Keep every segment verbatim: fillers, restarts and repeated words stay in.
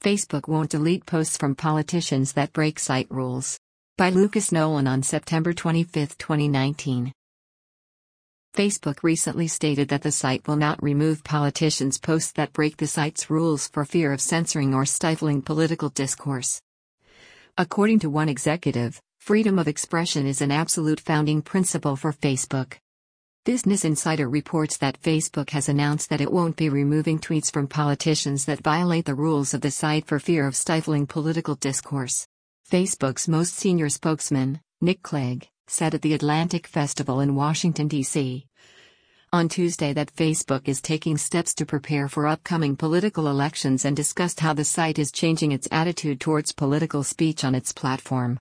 Facebook won't delete posts from politicians that break site rules. By Lucas Nolan on September twenty-fifth, twenty nineteen. Facebook recently stated that the site will not remove politicians' posts that break the site's rules for fear of censoring or stifling political discourse. According to one executive, freedom of expression is an absolute founding principle for Facebook. Business Insider reports that Facebook has announced that it won't be removing tweets from politicians that violate the rules of the site for fear of stifling political discourse. Facebook's most senior spokesman, Nick Clegg, said at the Atlantic Festival in Washington, D C on Tuesday that Facebook is taking steps to prepare for upcoming political elections and discussed how the site is changing its attitude towards political speech on its platform.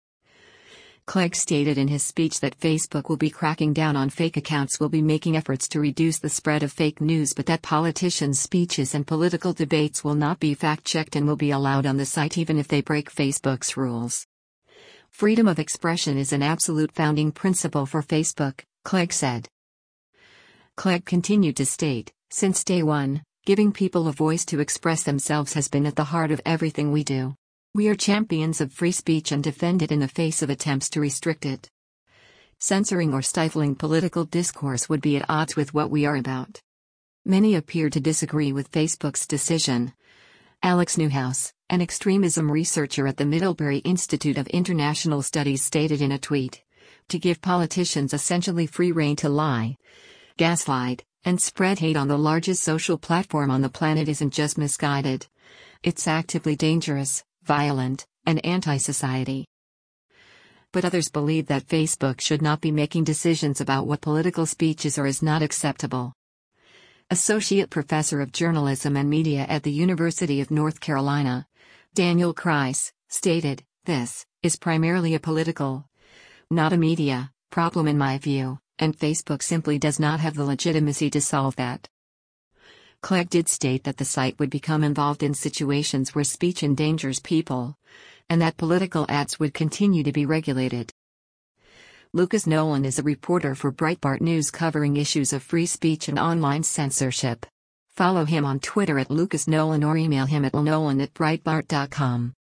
Clegg stated in his speech that Facebook will be cracking down on fake accounts, will be making efforts to reduce the spread of fake news, but that politicians' speeches and political debates will not be fact-checked and will be allowed on the site even if they break Facebook's rules. Freedom of expression is an absolute founding principle for Facebook, Clegg said. Clegg continued to state, since day one, giving people a voice to express themselves has been at the heart of everything we do. We are champions of free speech and defend it in the face of attempts to restrict it. Censoring or stifling political discourse would be at odds with what we are about. Many appear to disagree with Facebook's decision. Alex Newhouse, an extremism researcher at the Middlebury Institute of International Studies, stated in a tweet, to give politicians essentially free rein to lie, gaslight, and spread hate on the largest social platform on the planet isn't just misguided. It's actively dangerous, violent, and anti-society. But others believe that Facebook should not be making decisions about what political speech is or is not acceptable. Associate Professor of Journalism and Media at the University of North Carolina, Daniel Kreis, stated, "This is primarily a political, not a media, problem in my view, and Facebook simply does not have the legitimacy to solve that." Clegg did state that the site would become involved in situations where speech endangers people, and that political ads would continue to be regulated. Lucas Nolan is a reporter for Breitbart News covering issues of free speech and online censorship. Follow him on Twitter at Lucas Nolan or email him at nolan at breitbart dot com.